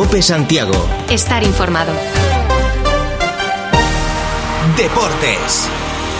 COPE Santiago. Estar informado. Deportes.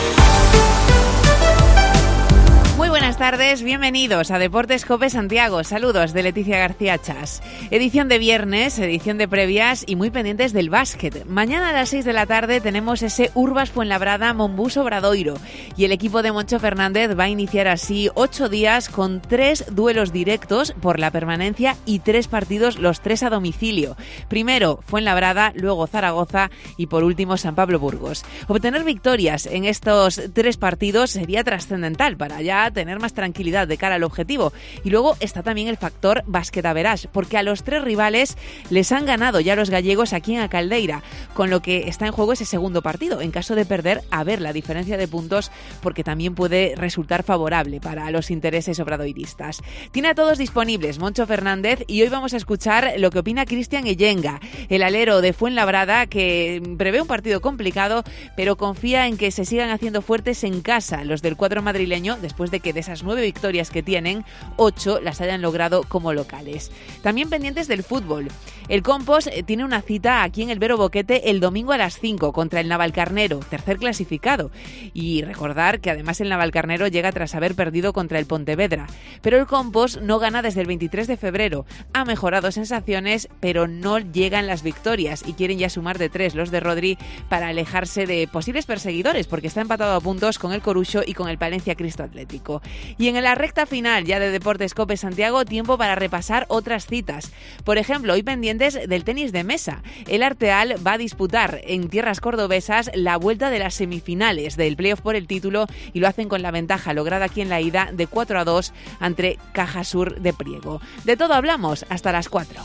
Muy buenas tardes, bienvenidos a Deportes COPE Santiago. Saludos de Leticia García Chas. Edición de viernes, edición de previas y muy pendientes del básquet. Mañana a las 6 de la tarde tenemos ese Urbas Fuenlabrada Monbus Obradoiro y el equipo de Moncho Fernández va a iniciar así 8 días con 3 duelos directos por la permanencia y 3 partidos, los 3 a domicilio. Primero Fuenlabrada, luego Zaragoza y por último San Pablo Burgos. Obtener victorias en estos 3 partidos sería trascendental para ya tener más tranquilidad de cara al objetivo. Y luego está también el factor basquetaverage, porque a los 3 rivales les han ganado ya los gallegos aquí en A Caldeira, con lo que está en juego ese segundo partido. En caso de perder, a ver la diferencia de puntos, porque también puede resultar favorable para los intereses obradoiristas. Tiene a todos disponibles Moncho Fernández y hoy vamos a escuchar lo que opina Cristian Eyenga, el alero de Fuenlabrada, que prevé un partido complicado, pero confía en que se sigan haciendo fuertes en casa los del cuadro madrileño, después de que de esas 9 victorias que tienen, 8 las hayan logrado como locales. También pendientes del fútbol. El Compos tiene una cita aquí en el Vero Boquete el domingo a las 5 contra el Navalcarnero, tercer clasificado. Y recordar que además el Navalcarnero llega tras haber perdido contra el Pontevedra. Pero el Compos no gana desde el 23 de febrero. Ha mejorado sensaciones, pero no llegan las victorias y quieren ya sumar de 3 los de Rodri para alejarse de posibles perseguidores, porque está empatado a puntos con el Coruxo y con el Palencia Cristo Atlético. Y en la recta final ya de Deportes COPE Santiago, tiempo para repasar otras citas. Por ejemplo, hoy pendientes del tenis de mesa. El Arteal va a disputar en tierras cordobesas la vuelta de las semifinales del playoff por el título y lo hacen con la ventaja lograda aquí en la ida de 4-2 ante Cajasur de Priego. De todo hablamos hasta las 4.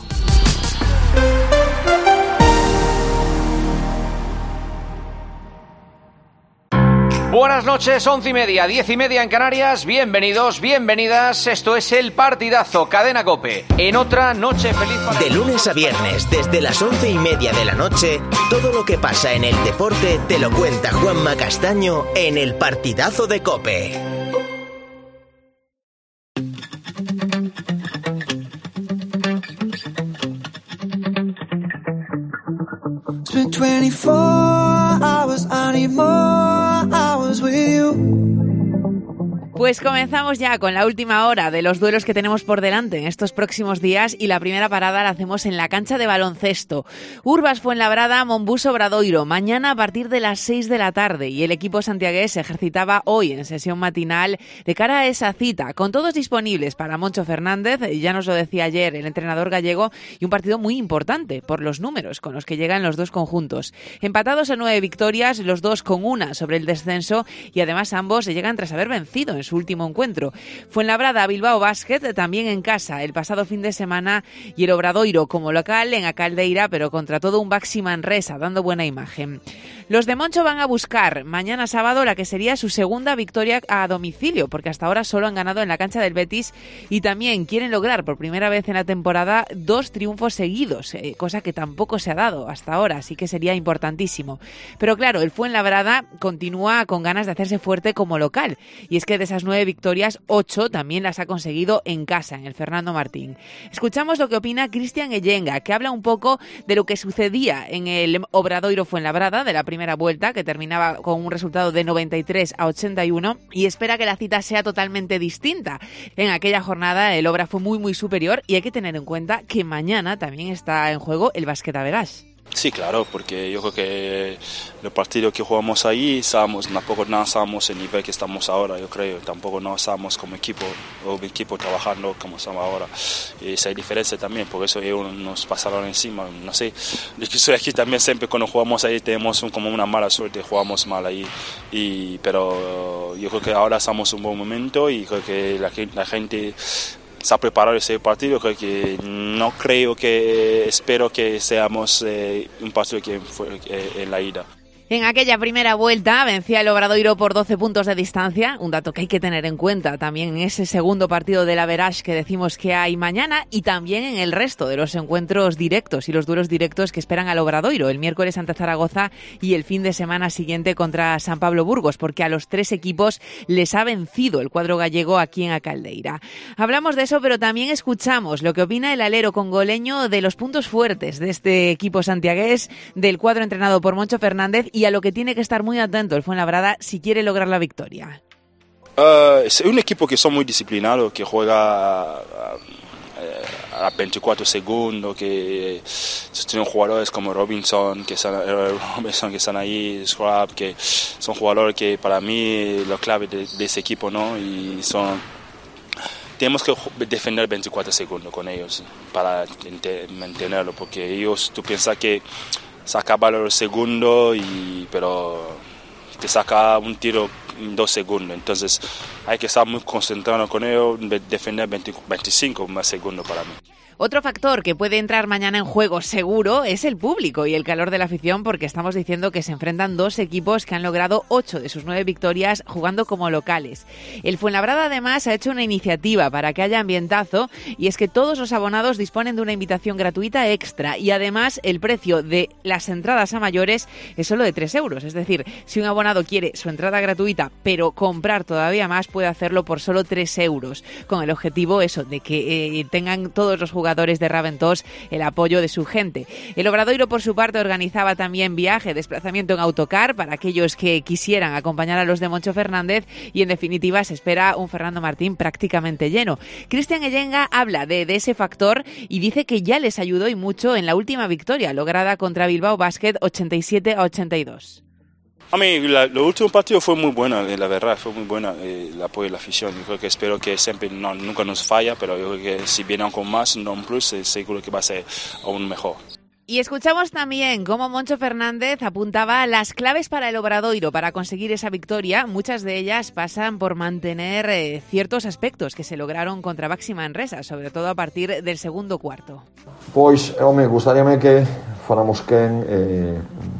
Buenas noches, 11:30, 10:30 en Canarias. Bienvenidos, bienvenidas. Esto es El Partidazo, Cadena COPE. En otra noche feliz para... De lunes a viernes, desde las 11:30 de la noche, todo lo que pasa en el deporte te lo cuenta Juanma Castaño en El Partidazo de COPE. It's been 24 hours, I need more hours with you. Pues comenzamos ya con la última hora de los duelos que tenemos por delante en estos próximos días y la primera parada la hacemos en la cancha de baloncesto. Urbas Fuenlabrada, Monbus Obradoiro, mañana a partir de las 6 de la tarde y el equipo santiagués se ejercitaba hoy en sesión matinal de cara a esa cita, con todos disponibles para Moncho Fernández, ya nos lo decía ayer el entrenador gallego, y un partido muy importante por los números con los que llegan los dos conjuntos. Empatados a 9 victorias, los dos con una sobre el descenso y además ambos llegan tras haber vencido en su último encuentro. Fuenlabrada Bilbao Basket también en casa el pasado fin de semana y el Obradoiro como local en A Caldeira, pero contra todo un Baxi Manresa dando buena imagen. Los de Moncho van a buscar mañana sábado la que sería su segunda victoria a domicilio, porque hasta ahora solo han ganado en la cancha del Betis y también quieren lograr por primera vez en la temporada 2 triunfos seguidos, cosa que tampoco se ha dado hasta ahora, así que sería importantísimo. Pero claro, el Fuenlabrada continúa con ganas de hacerse fuerte como local y es que de esas 9 victorias, 8 también las ha conseguido en casa, en el Fernando Martín. Escuchamos lo que opina Cristian Eyenga, que habla un poco de lo que sucedía en el Obradoiro Fuenlabrada de la primera vuelta, que terminaba con un resultado de 93-81, y espera que la cita sea totalmente distinta. En aquella jornada el Obra fue muy superior y hay que tener en cuenta que mañana también está en juego el basquetaverage. Sí, claro, porque yo creo que los partidos que jugamos ahí, tampoco no estamos en el nivel que estamos ahora, yo creo, tampoco no estamos como equipo trabajando como estamos ahora. Y esa hay diferencia también, por eso ellos nos pasaron encima, no sé. Yo que estoy aquí también siempre cuando jugamos ahí tenemos como una mala suerte, jugamos mal ahí, pero yo creo que ahora estamos en un buen momento y creo que la gente se ha preparado ese partido, espero que seamos un partido que fue en la ida. En aquella primera vuelta vencía el Obradoiro por 12 puntos de distancia, un dato que hay que tener en cuenta también en ese segundo partido del Average que decimos que hay mañana y también en el resto de los encuentros directos y los duelos directos que esperan al Obradoiro, el miércoles ante Zaragoza y el fin de semana siguiente contra San Pablo Burgos, porque a los 3 equipos les ha vencido el cuadro gallego aquí en A Caldeira. Hablamos de eso, pero también escuchamos lo que opina el alero congoleño de los puntos fuertes de este equipo santiagués, del cuadro entrenado por Moncho Fernández, y a lo que tiene que estar muy atento el Fuenlabrada si quiere lograr la victoria. Es un equipo que son muy disciplinados, que juega a 24 segundos, que tienen jugadores como Robinson que están ahí, Scrap, que son jugadores que para mí la clave de ese equipo, ¿no? Y tenemos que defender 24 segundos con ellos para mantenerlo, porque ellos, tú piensas que se acaba los segundos, pero te saca un tiro en 2 segundos. Entonces hay que estar muy concentrado con ellos, defender 25 más segundos para mí. Otro factor que puede entrar mañana en juego seguro es el público y el calor de la afición, porque estamos diciendo que se enfrentan 2 equipos que han logrado 8 de sus 9 victorias jugando como locales. El Fuenlabrada además ha hecho una iniciativa para que haya ambientazo, y es que todos los abonados disponen de una invitación gratuita extra, y además el precio de las entradas a mayores es solo de 3 euros. Es decir, si un abonado quiere su entrada gratuita pero comprar todavía más, puede hacerlo por solo 3 euros, con el objetivo de que tengan todos los jugadores de Raventós el apoyo de su gente. El Obradoiro, por su parte, organizaba también viaje, desplazamiento en autocar para aquellos que quisieran acompañar a los de Moncho Fernández, y en definitiva se espera un Fernando Martín prácticamente lleno. Cristian Ellenga habla de ese factor y dice que ya les ayudó y mucho en la última victoria lograda contra Bilbao Basket 87-82. A mí, el último partido fue muy bueno, la verdad, fue muy bueno el apoyo de la afición. Yo creo que espero que siempre nunca nos falla, pero yo creo que si vienen con más, no un plus, seguro que va a ser aún mejor. Y escuchamos también cómo Moncho Fernández apuntaba las claves para el Obradoiro para conseguir esa victoria. Muchas de ellas pasan por mantener ciertos aspectos que se lograron contra Baxi Manresa, sobre todo a partir del segundo cuarto. Pois, me gustaríame que fóramos quen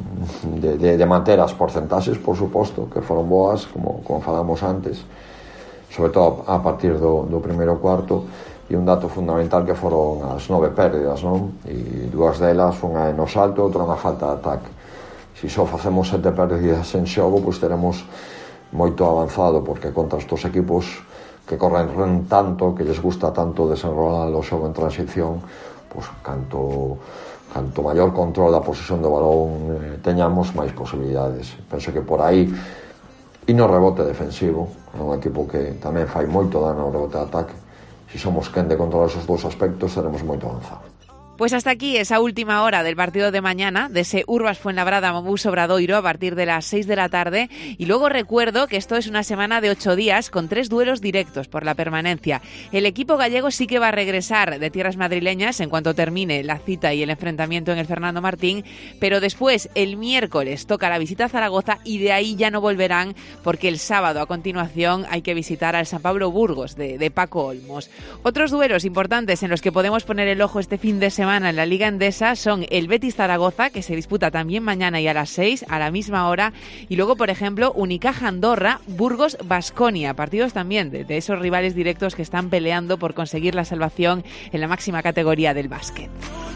de manter as porcentaxes, por suposto, que foron boas, como falamos antes, sobre todo a partir do primeiro cuarto, e un dato fundamental que foron as 9 pérdidas, non? E 2 delas, unha no salto e outra na falta de ataque. Se só facemos 7 pérdidas en xogo, pois teremos moito avanzado, porque contra estos equipos que corren tanto, que les gusta tanto desenrolar o xogo en transición, pois canto maior control da posesión do balón teñamos, máis posibilidades. Penso que por aí, e no rebote defensivo, é un equipo que tamén fai moito dano ao rebote de ataque. Si somos quen de controlar esos 2 aspectos, seremos moito avanzados. Pues hasta aquí esa última hora del partido de mañana, de ese Urbas Fuenlabrada Mobus Obradoiro a partir de las 6 de la tarde. Y luego recuerdo que esto es una semana de 8 días con 3 duelos directos por la permanencia. El equipo gallego sí que va a regresar de tierras madrileñas en cuanto termine la cita y el enfrentamiento en el Fernando Martín, pero después el miércoles toca la visita a Zaragoza y de ahí ya no volverán, porque el sábado a continuación hay que visitar al San Pablo Burgos de Paco Olmos. Otros duelos importantes en los que podemos poner el ojo este fin de semana en la Liga Endesa son el Betis Zaragoza, que se disputa también mañana y a las 6 a la misma hora, y luego, por ejemplo, Unicaja Andorra, Burgos Baskonia, partidos también de esos rivales directos que están peleando por conseguir la salvación en la máxima categoría del básquet.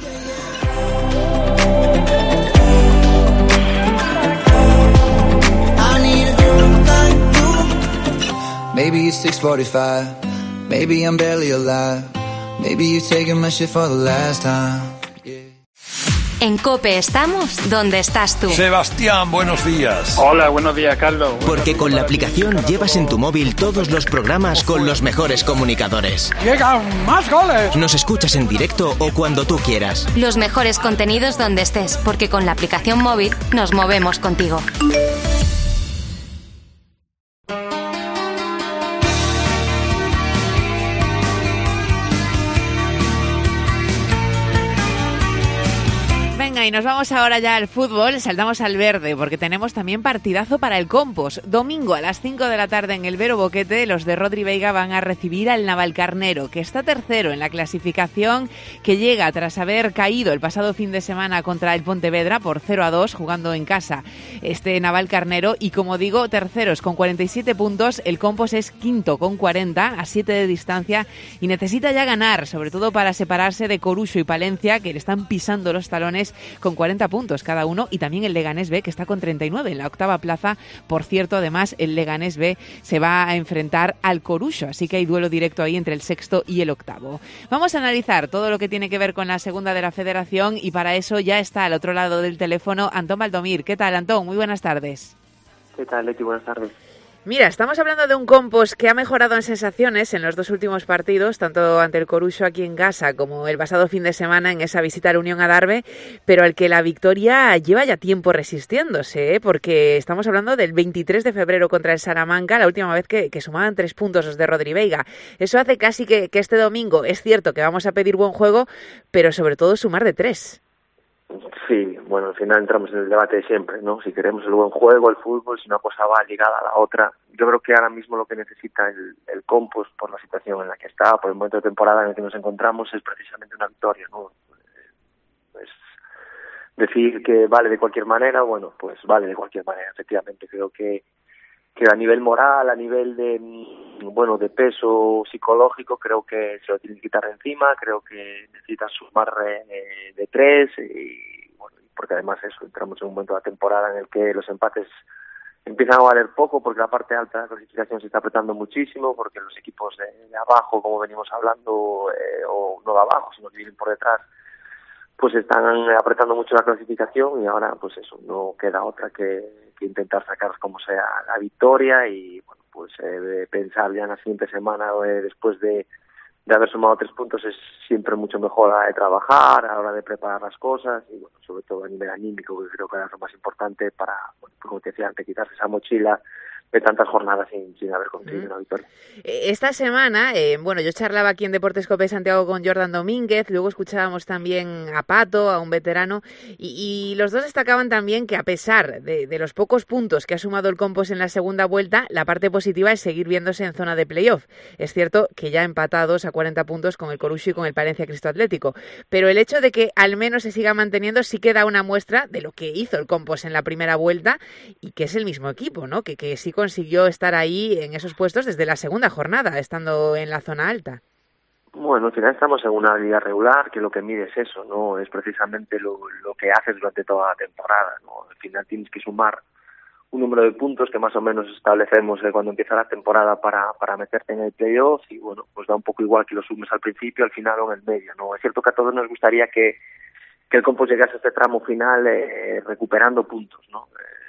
Maybe it's 6:45, maybe I'm barely alive. Maybe you're taking my shit for the last time. En COPE estamos donde estás tú. Sebastián, buenos días. Hola, buenos días, Carlos. Porque con la aplicación llevas en tu móvil todos los programas con los mejores comunicadores. ¡Llegan más goles! Nos escuchas en directo o cuando tú quieras. Los mejores contenidos donde estés, porque con la aplicación móvil nos movemos contigo. Venga, y nos vamos ahora ya al fútbol, saltamos al verde, porque tenemos también partidazo para el Compos. Domingo a las 5 de la tarde en el Vero Boquete, los de Rodri Veiga van a recibir al Navalcarnero, que está tercero en la clasificación, que llega tras haber caído el pasado fin de semana contra el Pontevedra por 0-2, jugando en casa este Navalcarnero. Y como digo, terceros con 47 puntos, el Compos es quinto con 40, a 7 de distancia, y necesita ya ganar, sobre todo para separarse de Coruxo y Palencia, que le están pisando los talones con 40 puntos cada uno, y también el Leganés B, que está con 39 en la octava plaza. Por cierto, además, el Leganés B se va a enfrentar al Coruxo, así que hay duelo directo ahí entre el sexto y el octavo. Vamos a analizar todo lo que tiene que ver con la segunda de la Federación, y para eso ya está al otro lado del teléfono Antón Valdomir. ¿Qué tal, Antón? Muy buenas tardes. ¿Qué tal, Leti? Buenas tardes. Mira, estamos hablando de un Compos que ha mejorado en sensaciones en los dos últimos partidos, tanto ante el Coruxo aquí en casa como el pasado fin de semana en esa visita a la Unión Adarve, pero al que la victoria lleva ya tiempo resistiéndose, porque estamos hablando del 23 de febrero contra el Salamanca, la última vez que sumaban 3 puntos los de Rodri Veiga. Eso hace casi que este domingo, es cierto que vamos a pedir buen juego, pero sobre todo sumar de 3. Sí, bueno, al final entramos en el debate de siempre, ¿no? Si queremos el buen juego, el fútbol, si una cosa va ligada a la otra. Yo creo que ahora mismo lo que necesita el Compos, por la situación en la que está, por el momento de temporada en el que nos encontramos, es precisamente una victoria, ¿no? Pues decir que vale de cualquier manera, bueno, pues vale de cualquier manera. Efectivamente, creo que a nivel moral, a nivel de peso psicológico, creo que se lo tiene que quitar de encima. Creo que necesita sumar de 3, y bueno, porque además eso, entramos en un momento de la temporada en el que los empates empiezan a valer poco, porque la parte alta de la clasificación se está apretando muchísimo, porque los equipos de abajo, como venimos hablando, o no de abajo, sino que vienen por detrás, pues están apretando mucho la clasificación, y ahora pues eso, no queda otra que intentar sacar como sea la victoria, y bueno, pues pensar ya en la siguiente semana, después de haber sumado 3 puntos, es siempre mucho mejor a la hora de trabajar, a la hora de preparar las cosas, y bueno, sobre todo a nivel anímico, que creo que es lo más importante para, bueno, como te decía antes, quitarse esa mochila de tantas jornadas sin haber conseguido una victoria. Esta semana, yo charlaba aquí en Deportes Cope Santiago con Jordan Domínguez, luego escuchábamos también a Pato, a un veterano, y los dos destacaban también que a pesar de los pocos puntos que ha sumado el Compos en la segunda vuelta, la parte positiva es seguir viéndose en zona de playoff. Es cierto que ya empatados a 40 puntos con el Coruxo y con el Palencia Cristo Atlético, pero el hecho de que al menos se siga manteniendo sí que da una muestra de lo que hizo el Compos en la primera vuelta, y que es el mismo equipo, ¿no? Que sí consiguió estar ahí en esos puestos desde la segunda jornada, estando en la zona alta. Bueno, al final estamos en una liga regular, que lo que mide es eso, ¿no? Es precisamente lo que haces durante toda la temporada, ¿no? Al final tienes que sumar un número de puntos que más o menos establecemos cuando empieza la temporada para meterte en el playoff, y bueno, pues da un poco igual que lo sumes al principio, al final o en el medio, ¿no? Es cierto que a todos nos gustaría que el Compos llegase a este tramo final recuperando puntos, ¿no?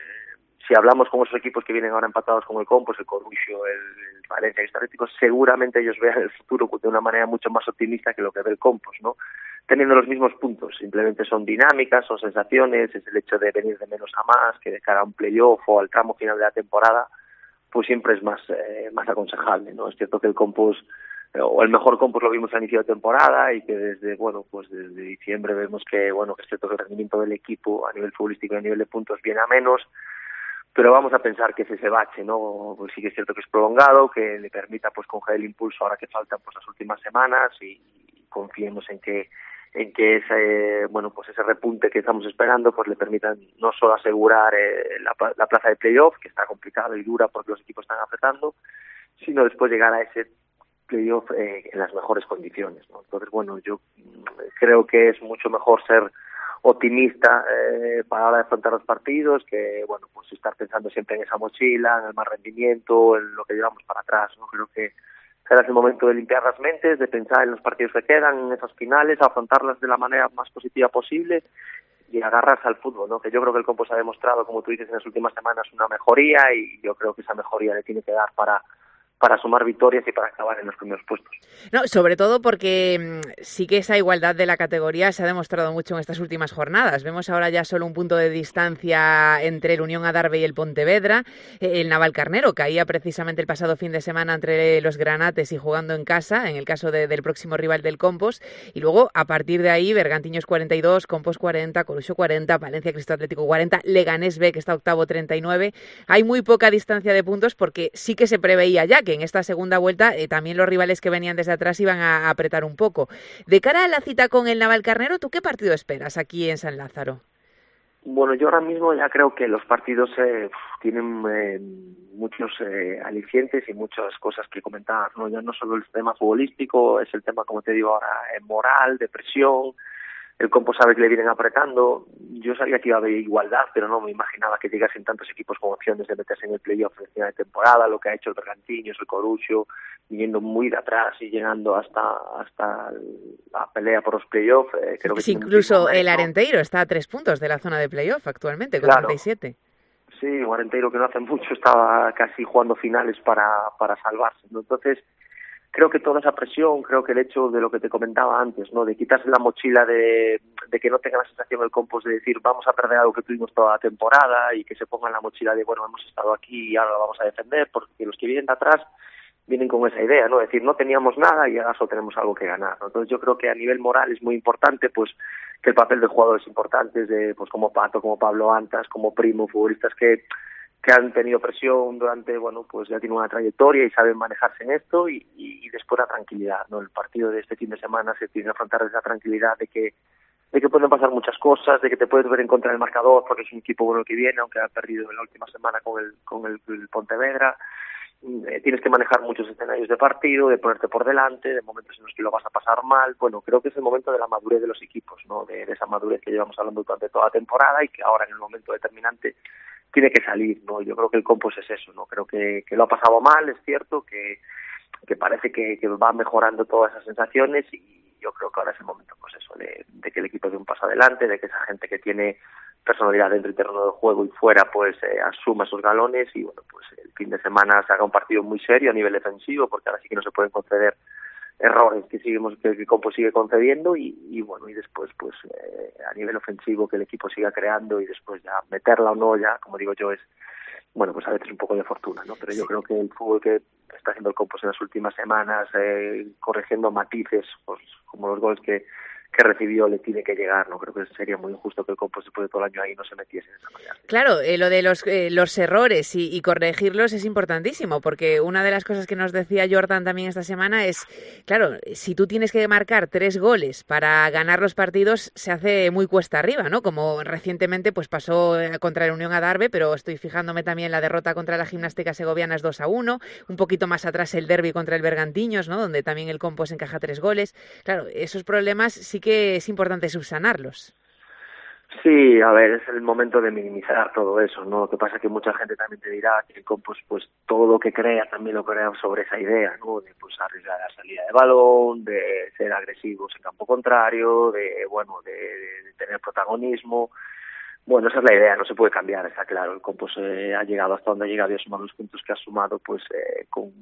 Si hablamos con esos equipos que vienen ahora empatados con el Compos, el Coruxo, el Palencia, el Atlético, seguramente ellos vean el futuro de una manera mucho más optimista que lo que ve el Compos, ¿no? Teniendo los mismos puntos, simplemente son dinámicas, son sensaciones, es el hecho de venir de menos a más, que de cara a un playoff o al tramo final de la temporada, pues siempre es más aconsejable, ¿no? Es cierto que el Compos, o el mejor Compos, lo vimos a inicio de temporada, y que desde diciembre vemos que es cierto que el rendimiento del equipo a nivel futbolístico y a nivel de puntos viene a menos, pero vamos a pensar que es ese bache, ¿no? Pues sí que es cierto que es prolongado, que le permita pues coger el impulso ahora que faltan pues las últimas semanas, y confiemos en que ese repunte que estamos esperando pues le permitan no solo asegurar la plaza de playoff, que está complicado y dura porque los equipos están apretando, sino después llegar a ese playoff en las mejores condiciones, ¿no? Entonces, bueno, yo creo que es mucho mejor ser optimista para la hora de afrontar los partidos, que bueno, pues estar pensando siempre en esa mochila, en el mal rendimiento, en lo que llevamos para atrás, ¿no? Creo que será el momento de limpiar las mentes, de pensar en los partidos que quedan, en esas finales, afrontarlas de la manera más positiva posible y agarrarse al fútbol, ¿no? Que yo creo que el Compos ha demostrado, como tú dices, en las últimas semanas una mejoría, y yo creo que esa mejoría le tiene que dar para sumar victorias y para acabar en los primeros puestos. No, sobre todo porque sí que esa igualdad de la categoría se ha demostrado mucho en estas últimas jornadas. Vemos ahora ya solo un punto de distancia entre el Unión Adarve y el Pontevedra. El Navalcarnero caía precisamente el pasado fin de semana entre los granates y jugando en casa, en el caso del próximo rival del Compos. Y luego, a partir de ahí, Bergantiños 42, Compos 40, Coruxo 40, Valencia Cristo Atlético 40, Leganés B, que está octavo, 39. Hay muy poca distancia de puntos porque sí que se preveía ya que en esta segunda vuelta también los rivales que venían desde atrás iban a apretar un poco. De cara a la cita con el Navalcarnero, ¿tú qué partido esperas aquí en San Lázaro? Bueno, yo ahora mismo ya creo que los partidos tienen muchos alicientes y muchas cosas que comentar, ¿no? Ya no solo el tema futbolístico, es el tema, como te digo ahora, moral, de presión. El Compo sabe que le vienen apretando. Yo sabía que iba a haber igualdad, pero no me imaginaba que llegasen tantos equipos con opciones de meterse en el playoff en final de temporada, lo que ha hecho el Bergantiños, el Coruxo, viniendo muy de atrás y llegando hasta la pelea por los playoffs. Creo que incluso el Arenteiro está a 3 puntos de la zona de playoff actualmente, con 37. Sí, el Arenteiro, que no hace mucho estaba casi jugando finales para salvarse, ¿no? Entonces, creo que toda esa presión, creo que el hecho de lo que te comentaba antes, ¿no? De quitarse la mochila de que no tenga la sensación el Compos de decir vamos a perder algo que tuvimos toda la temporada, y que se pongan la mochila de bueno, hemos estado aquí y ahora lo vamos a defender, porque los que vienen de atrás vienen con esa idea, ¿no? Es decir, no teníamos nada y ahora solo tenemos algo que ganar, ¿no? Entonces yo creo que a nivel moral es muy importante, pues, que el papel de jugadores importantes, pues como Pato, como Pablo Antas, como Primo, futbolistas que han tenido presión durante, bueno, pues ya tienen una trayectoria y saben manejarse en esto, y después la tranquilidad, ¿no? El partido de este fin de semana se tiene que afrontar esa tranquilidad de que pueden pasar muchas cosas, de que te puedes ver en contra del marcador porque es un equipo bueno que viene, aunque ha perdido en la última semana con el Pontevedra. Tienes que manejar muchos escenarios de partido, de ponerte por delante, de momentos en los que lo vas a pasar mal. Bueno, creo que es el momento de la madurez de los equipos, ¿no? De esa madurez que llevamos hablando durante toda la temporada y que ahora en el momento determinante tiene que salir, ¿no? Yo creo que el Compos es eso, ¿no? Creo que lo ha pasado mal, es cierto, que parece que va mejorando todas esas sensaciones, y yo creo que ahora es el momento, pues eso, de que el equipo dé un paso adelante, de que esa gente que tiene personalidad dentro del terreno del juego y fuera, pues asuma esos galones, y bueno, pues el fin de semana se haga un partido muy serio a nivel defensivo, porque ahora sí que no se pueden conceder errores que el Compos sigue concediendo, y bueno, y después pues a nivel ofensivo que el equipo siga creando, y después ya meterla o no, ya como digo yo, es bueno, pues a veces un poco de fortuna, ¿no? Pero yo creo que el fútbol que está haciendo el Compos en las últimas semanas, corrigiendo matices, pues como los goles que recibió, le tiene que llegar, ¿no? Creo que sería muy injusto que el Compos después de todo el año ahí no se metiese en esa manera. Claro, lo de los errores y corregirlos es importantísimo, porque una de las cosas que nos decía Jordan también esta semana es, claro, si tú tienes que marcar 3 goles para ganar los partidos, se hace muy cuesta arriba, ¿no? Como recientemente pues pasó contra el Unión Adarve, pero estoy fijándome también en la derrota contra la Gimnástica Segoviana es 2-1, un poquito más atrás el derbi contra el Bergantiños, ¿no? Donde también el Compos encaja 3 goles. Claro, esos problemas sí que es importante subsanarlos. Sí, a ver, es el momento de minimizar todo eso, ¿no? Lo que pasa es que mucha gente también te dirá que el Compos, pues todo lo que crea también lo crea sobre esa idea, ¿no? De pues arriesgar la salida de balón, de ser agresivos en campo contrario, de tener protagonismo. Bueno, esa es la idea, no se puede cambiar, está claro. El Compos ha llegado hasta donde ha llegado y ha sumado los puntos que ha sumado, pues con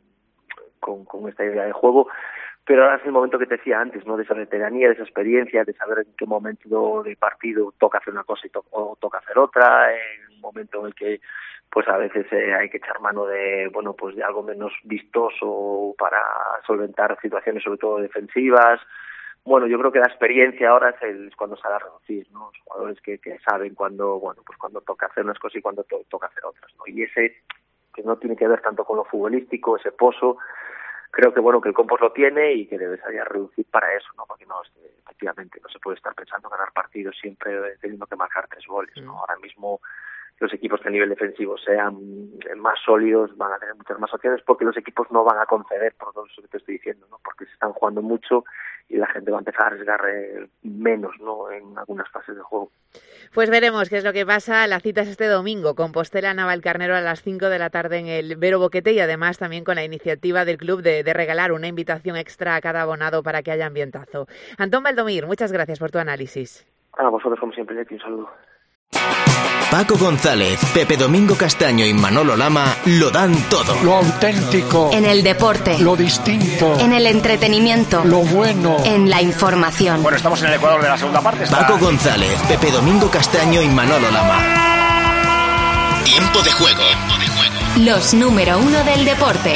esta idea de juego. Pero ahora es el momento que te decía antes, ¿no? De esa veteranía, de esa experiencia, de saber en qué momento del partido toca hacer una cosa o toca hacer otra, en un momento en el que pues a veces hay que echar mano de, bueno, pues de algo menos vistoso para solventar situaciones sobre todo defensivas. Bueno, yo creo que la experiencia ahora es cuando sale a reducir, ¿no? Los jugadores que saben cuando, bueno, pues cuando toca hacer unas cosas y cuando toca hacer otras, ¿no? Y ese que no tiene que ver tanto con lo futbolístico, ese pozo, creo que bueno que el Compos lo tiene y que debe salir a reducir para eso, ¿no? Porque no, efectivamente no se puede estar pensando en ganar partidos siempre teniendo que marcar 3 goles, ¿no? Ahora mismo los equipos que a nivel defensivo sean más sólidos van a tener muchas más opciones, porque los equipos no van a conceder por todo eso que te estoy diciendo, ¿no? Porque se están jugando mucho y la gente va a empezar a arriesgar menos, ¿no? En algunas fases del juego. Pues veremos qué es lo que pasa. La cita es este domingo, Compostela Navalcarnero a las 5 de la tarde en el Vero Boquete, y además también con la iniciativa del club de regalar una invitación extra a cada abonado para que haya ambientazo. Antón Valdomir, muchas gracias por tu análisis. A vosotros, como siempre, Leti, un saludo. Paco González, Pepe Domingo Castaño y Manolo Lama lo dan todo. Lo auténtico. En el deporte. Lo distinto. En el entretenimiento. Lo bueno. En la información. Bueno, estamos en el Ecuador de la segunda parte. Paco González, Pepe Domingo Castaño y Manolo Lama. Tiempo de juego. Los número 1 del deporte.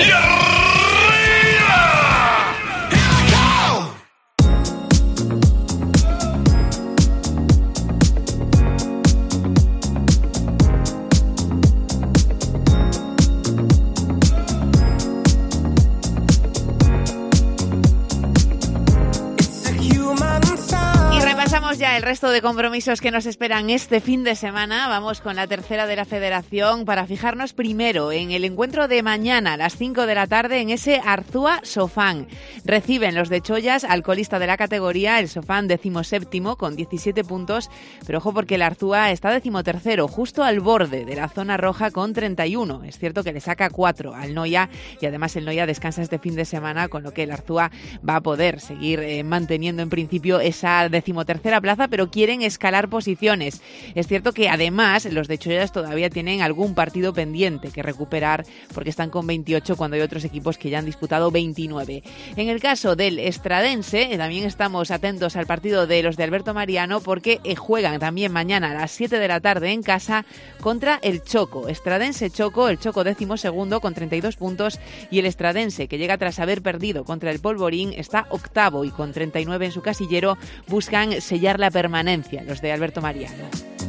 Ya el resto de compromisos que nos esperan este fin de semana. Vamos con la tercera de la Federación para fijarnos primero en el encuentro de mañana a las 5 de la tarde en ese Arzúa-Sofán. Reciben los de Chollas al colista de la categoría, el Sofán 17º con 17 puntos, pero ojo porque el Arzúa está 13º, justo al borde de la zona roja con 31. Es cierto que le saca 4 al Noia y además el Noia descansa este fin de semana, con lo que el Arzúa va a poder seguir manteniendo en principio esa 13ª plaza, pero quieren escalar posiciones. Es cierto que además los de Chollas todavía tienen algún partido pendiente que recuperar porque están con 28 cuando hay otros equipos que ya han disputado 29. En el caso del Estradense, también estamos atentos al partido de los de Alberto Mariano porque juegan también mañana a las 7 de la tarde en casa contra el Choco. Estradense Choco, el Choco 12º con 32 puntos y el Estradense, que llega tras haber perdido contra el Polvorín, está 8º y con 39 en su casillero buscan sellar la permanencia, los de Alberto Mariano.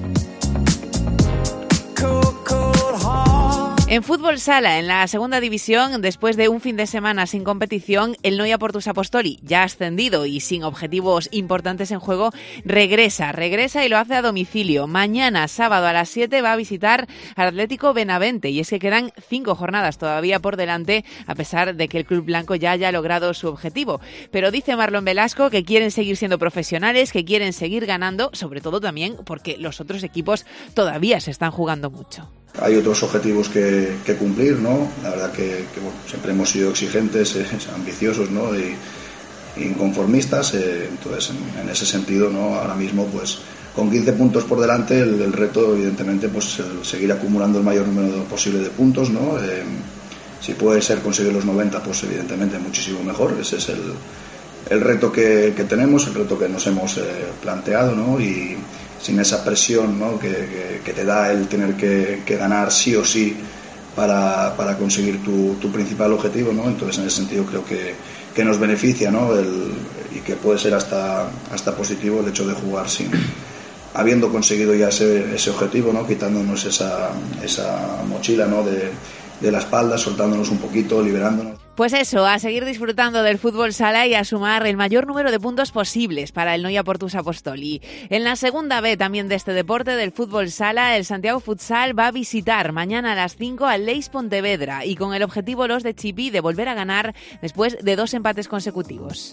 En fútbol sala, en la segunda división, después de un fin de semana sin competición, el Noia Portus Apostoli, ya ascendido y sin objetivos importantes en juego, regresa y lo hace a domicilio. Mañana, sábado a las 7, va a visitar al Atlético Benavente y es que quedan 5 jornadas todavía por delante, a pesar de que el club blanco ya haya logrado su objetivo. Pero dice Marlon Velasco que quieren seguir siendo profesionales, que quieren seguir ganando, sobre todo también porque los otros equipos todavía se están jugando mucho. Hay otros objetivos que cumplir, ¿no? La verdad que bueno, siempre hemos sido exigentes, ambiciosos, ¿no? Y inconformistas. Entonces, en ese sentido, ¿no? Ahora mismo, pues, con 15 puntos por delante, el reto, evidentemente, pues, seguir acumulando el mayor número posible de puntos, ¿no? Si puede ser conseguir los 90, pues, evidentemente, muchísimo mejor. Ese es el reto que tenemos, el reto que nos hemos planteado, ¿no? Y sin esa presión, ¿no? que te da el tener que ganar sí o sí para conseguir tu principal objetivo, ¿no? Entonces, en ese sentido, creo que nos beneficia, ¿no? Y que puede ser hasta positivo el hecho de jugar habiendo conseguido ya ese objetivo, ¿no? Quitándonos esa mochila, ¿no? de la espalda, soltándonos un poquito, liberándonos. Pues eso, a seguir disfrutando del fútbol sala y a sumar el mayor número de puntos posibles para el Noia Portus Apostoli. En la segunda B también de este deporte, del fútbol sala, el Santiago Futsal va a visitar mañana a las 5 al Leis Pontevedra y con el objetivo los de Chipi de volver a ganar después de 2 empates consecutivos.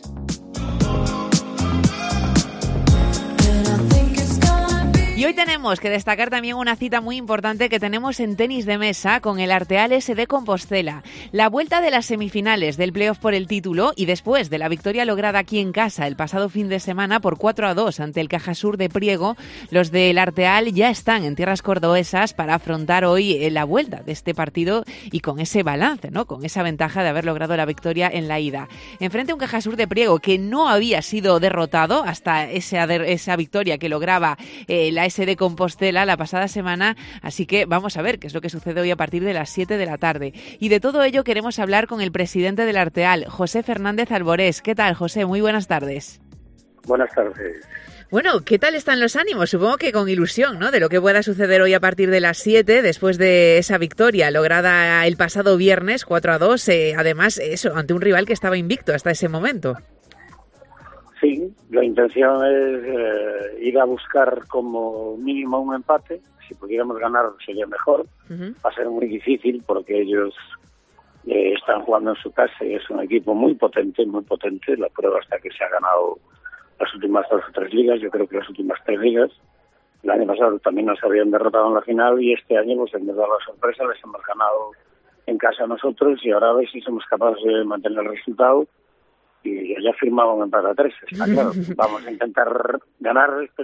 Y hoy tenemos que destacar también una cita muy importante que tenemos en tenis de mesa con el Arteal SD Compostela. La vuelta de las semifinales del playoff por el título y después de la victoria lograda aquí en casa el pasado fin de semana por 4-2 ante el Cajasur de Priego, los del Arteal ya están en tierras cordobesas para afrontar hoy la vuelta de este partido y con ese balance, ¿no? Con esa ventaja de haber logrado la victoria en la ida. Enfrente a un Cajasur de Priego que no había sido derrotado hasta esa victoria que lograba la SD Compostela la pasada semana, así que vamos a ver qué es lo que sucede hoy a partir de las 7 de la tarde. Y de todo ello queremos hablar con el presidente del Arteal, José Fernández Alborés. ¿Qué tal, José? Muy buenas tardes. Buenas tardes. Bueno, ¿qué tal están los ánimos? Supongo que con ilusión, ¿no? De lo que pueda suceder hoy a partir de las 7, después de esa victoria lograda el pasado viernes, 4-2, además, eso, ante un rival que estaba invicto hasta ese momento. Sí, la intención es ir a buscar como mínimo un empate. Si pudiéramos ganar sería mejor. Va a ser muy difícil porque ellos están jugando en su casa y es un equipo muy potente, muy potente. La prueba está que se ha ganado las últimas 2 o 3 ligas, yo creo que las últimas 3 ligas. El año pasado también nos habían derrotado en la final y este año, pues en vez de dar la sorpresa, les hemos ganado en casa nosotros y ahora a ver si somos capaces de mantener el resultado. Y ya firmaba un empate a 3, está claro. Vamos a intentar ganar, pero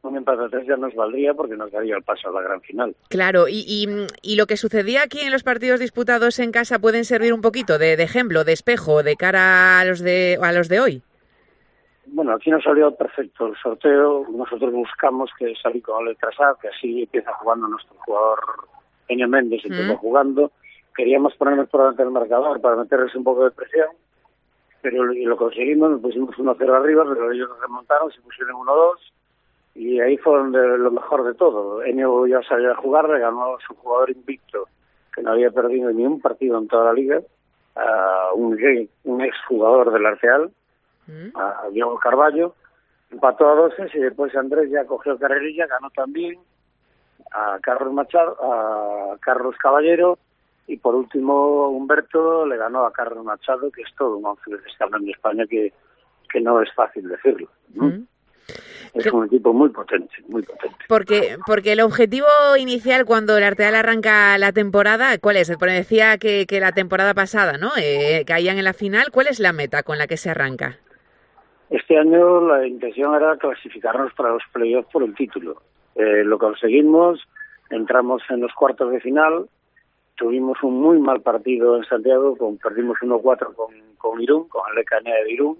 un empate a 3 ya nos valdría porque nos daría el paso a la gran final. Claro, y lo que sucedía aquí en los partidos disputados en casa pueden servir un poquito de ejemplo, de espejo, de cara a los de hoy. Bueno, aquí nos salió perfecto el sorteo. Nosotros buscamos que salir con letras A, que así empieza jugando nuestro jugador Peña Méndez, empezó jugando. Queríamos ponernos por delante del marcador para meterles un poco de presión, pero lo conseguimos, nos pusimos 1-0 arriba, pero ellos nos remontaron, se pusieron 1-2, y ahí fue lo mejor de todo. Enio ya sabía jugar, le ganó a su jugador invicto, que no había perdido ni un partido en toda la liga, a un exjugador del Arteal, a Diego Carballo, empató a 12 y después Andrés ya cogió carrerilla, ganó también a Carlos Machado, a Carlos Caballero, y por último Humberto le ganó a Carlos Machado, que es todo un ángel de este en España que no es fácil decirlo, ¿no? Es un equipo muy potente, muy potente. Porque el objetivo inicial cuando el Arteal arranca la temporada, ¿cuál es? Decía que la temporada pasada, ¿no? Caían en la final. ¿Cuál es la meta con la que se arranca? Este año la intención era clasificarnos para los playoffs por el título. Lo conseguimos, entramos en los cuartos de final, tuvimos un muy mal partido en Santiago, perdimos 1-4 con Irún, con el Lecanea de Irún,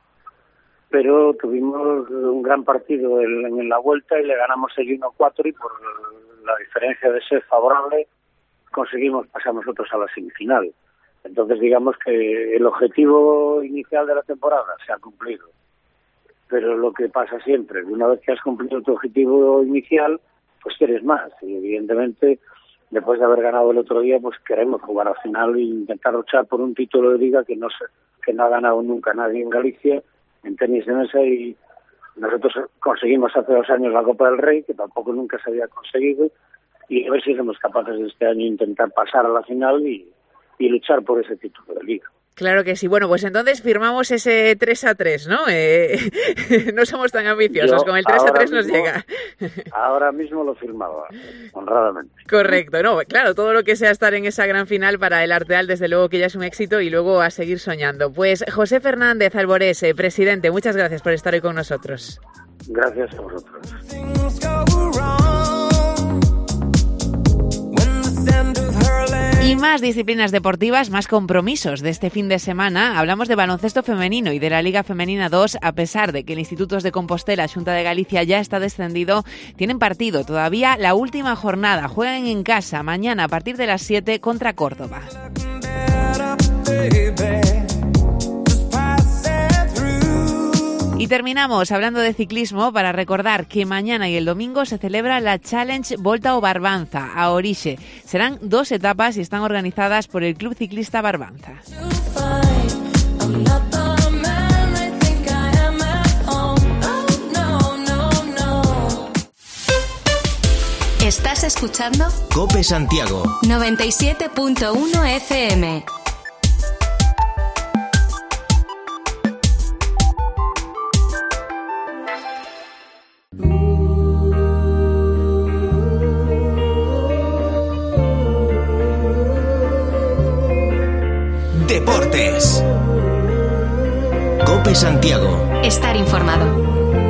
pero tuvimos un gran partido en la vuelta y le ganamos el 1-4 y por la diferencia de ser favorable conseguimos pasar nosotros a la semifinal. Entonces digamos que el objetivo inicial de la temporada se ha cumplido. Pero lo que pasa siempre, una vez que has cumplido tu objetivo inicial, pues quieres más. Y evidentemente, después de haber ganado el otro día, pues queremos jugar al final e intentar luchar por un título de liga que no ha ganado nunca nadie en Galicia, en tenis de mesa, y nosotros conseguimos hace 2 años la Copa del Rey, que tampoco nunca se había conseguido, y a ver si somos capaces de este año intentar pasar a la final y luchar por ese título de liga. Claro que sí. Bueno, pues entonces firmamos ese 3-3, ¿no? No somos tan ambiciosos, con el 3-3 nos llega. Ahora mismo lo firmaba, honradamente. Correcto, no, claro, todo lo que sea estar en esa gran final para el Arteal, desde luego que ya es un éxito y luego a seguir soñando. Pues José Fernández Alborés, presidente, muchas gracias por estar hoy con nosotros. Gracias a vosotros. Y más disciplinas deportivas, más compromisos de este fin de semana. Hablamos de baloncesto femenino y de la Liga Femenina 2. A pesar de que el Institutos de Compostela, Xunta de Galicia, ya está descendido, tienen partido todavía la última jornada. Juegan en casa mañana a partir de las 7 contra Córdoba. Y terminamos hablando de ciclismo para recordar que mañana y el domingo se celebra la Challenge Volta o Barbanza a Orixe. Serán 2 etapas y están organizadas por el Club Ciclista Barbanza. ¿Estás escuchando? COPE Santiago 97.1 FM. Deportes. COPE Santiago. Estar informado.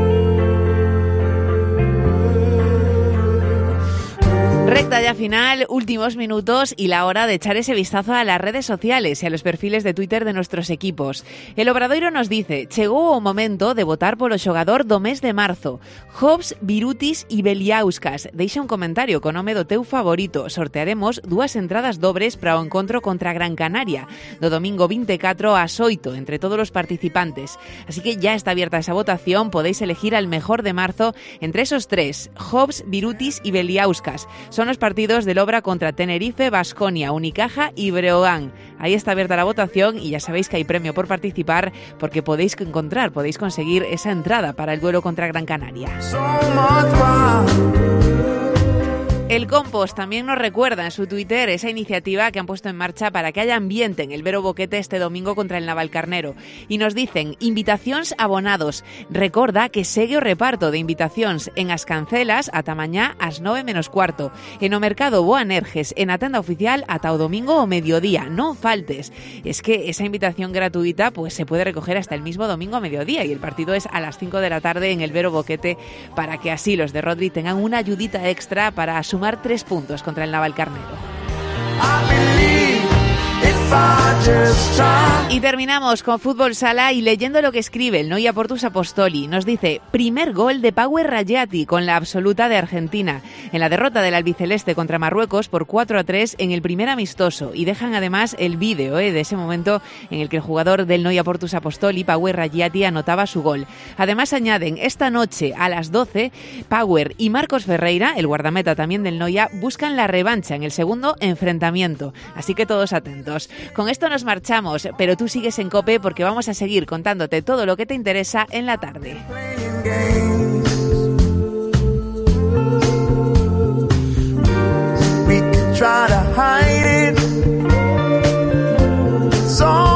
Recta ya final, últimos minutos y la hora de echar ese vistazo a las redes sociales y a los perfiles de Twitter de nuestros equipos. El Obradoiro nos dice: chegou o momento de votar polo xogador do mes de marzo. Hobbs, Birutis e Beliauskas. Deixa un comentario co nome do teu favorito. Sortearemos 2 entradas dobres para o encontro contra Gran Canaria do domingo 24 ás 8 entre todos os participantes. Así que ya está abierta esa votación, podéis elegir al mejor de marzo entre esos 3, Hobbs, Birutis e Beliauskas. Son los partidos del Obra contra Tenerife, Baskonia, Unicaja y Breogán. Ahí está abierta la votación y ya sabéis que hay premio por participar porque podéis conseguir esa entrada para el duelo contra Gran Canaria. El Compost también nos recuerda en su Twitter esa iniciativa que han puesto en marcha para que haya ambiente en el Vero Boquete este domingo contra el Navalcarnero. Y nos dicen, invitacions abonados. Recorda que segue o reparto de invitacións en as cancelas ata mañá ás 9:15. En o mercado Boanerges, en a tenda oficial ata o domingo o mediodía. No faltes. Es que esa invitación gratuita pues se puede recoger hasta el mismo domingo a mediodía y el partido es a las 5 de la tarde en el Vero Boquete para que así los de Rodri tengan una ayudita extra para sumar 3 puntos contra el Navalcarnero. Y terminamos con fútbol sala y leyendo lo que escribe el Noia Portus Apostoli. Nos dice, primer gol de Power Rayati con la absoluta de Argentina en la derrota del albiceleste contra Marruecos por 4-3 en el primer amistoso, y dejan además el vídeo de ese momento en el que el jugador del Noia Portus Apostoli, Power Rayati, anotaba su gol. Además añaden, esta noche a las 12 Power y Marcos Ferreira, el guardameta también del Noia, buscan la revancha en el segundo enfrentamiento, así que todos atentos. Con esto nos marchamos, pero tú sigues en COPE porque vamos a seguir contándote todo lo que te interesa en la tarde. We could try to hide it.